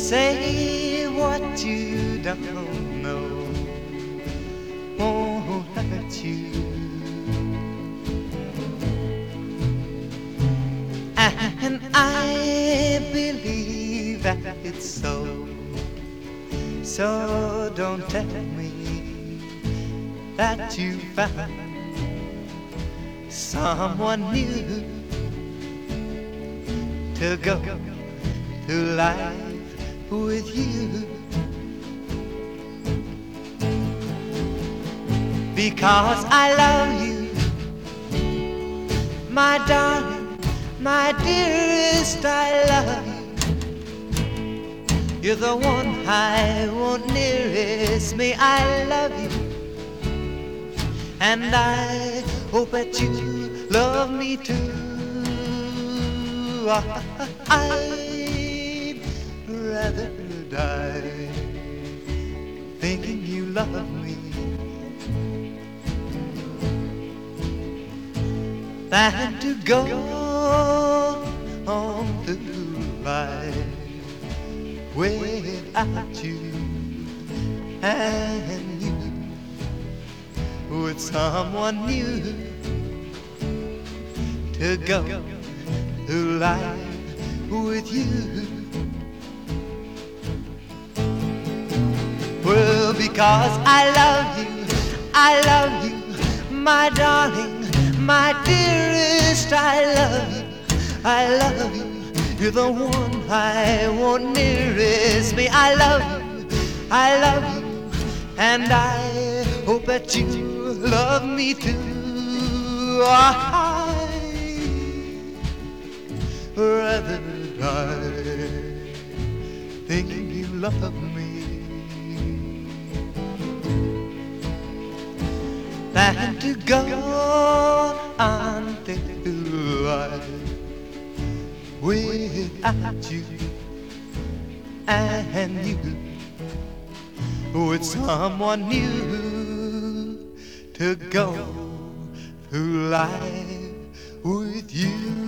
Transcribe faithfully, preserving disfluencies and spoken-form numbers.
Say what you don't know won't hurt you. And I believe that it's so. So don't tell me that you found someone new to go through life with you. Because I love you, my darling, my dearest, I love you. You're the one I want nearest me. I love you, and I hope that you love me too. I'd rather die thinking you love me than to go on through life without you and you with someone new to go through life with you. Well, because I love you, I love you, my darling, my dearest, I love you, I love you. You're the one I want nearest me. I love you, I love you, and I hope that you love me too. I'd rather die thinking you love me than to go on through life without you and you with someone new to go through life with you.